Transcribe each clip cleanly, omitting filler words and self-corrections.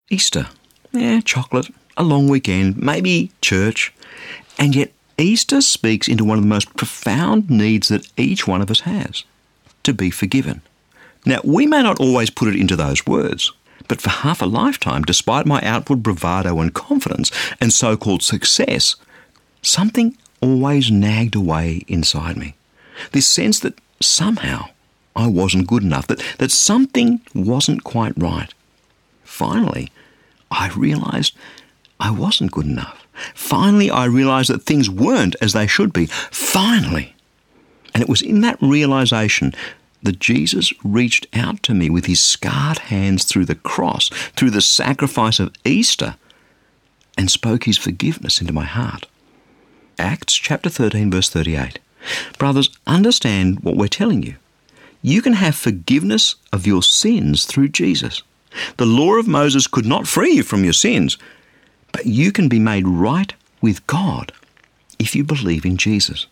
Easter. Chocolate, a long weekend, maybe church. And yet Easter speaks into one of the most profound needs that each one of us has, to be forgiven. Now, we may not always put it into those words, but for half a lifetime, despite my outward bravado and confidence and so-called success, something always nagged away inside me. This sense that somehow I wasn't good enough, that something wasn't quite right. Finally, I realised I wasn't good enough. Finally, I realised that things weren't as they should be. Finally. And it was in that realisation that Jesus reached out to me with his scarred hands through the cross, through the sacrifice of Easter, and spoke his forgiveness into my heart. Acts chapter 13, verse 38. Brothers, understand what we're telling you. You can have forgiveness of your sins through Jesus. The law of Moses could not free you from your sins, but you can be made right with God if you believe in Jesus.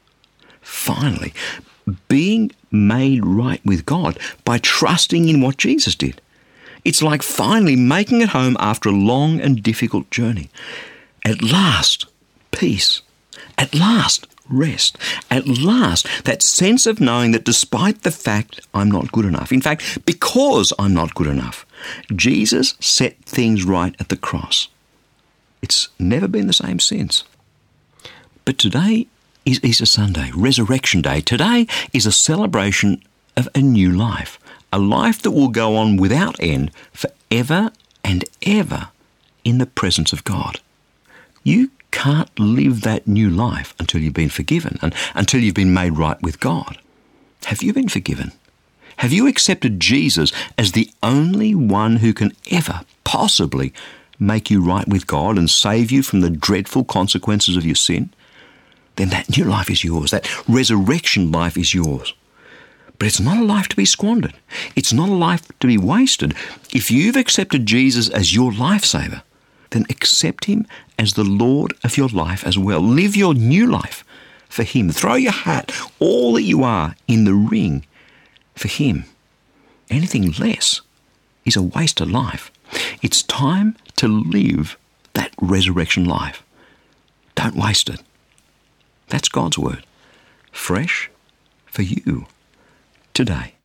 Finally, being made right with God by trusting in what Jesus did. It's like finally making it home after a long and difficult journey. At last, peace. At last, rest. At last, that sense of knowing that despite the fact I'm not good enough, in fact, because I'm not good enough, Jesus set things right at the cross. It's never been the same since. But today is Easter Sunday, Resurrection Day. Today is a celebration of a new life, a life that will go on without end forever and ever in the presence of God. You can't live that new life until you've been forgiven and until you've been made right with God. Have you been forgiven? Have you accepted Jesus as the only one who can ever possibly make you right with God and save you from the dreadful consequences of your sin? Then that new life is yours. That resurrection life is yours. But it's not a life to be squandered. It's not a life to be wasted. If you've accepted Jesus as your lifesaver, then accept him as the Lord of your life as well. Live your new life for him. Throw your hat, all that you are, in the ring for him. Anything less is a waste of life. It's time to live that resurrection life. Don't waste it. That's God's word. Fresh for you today.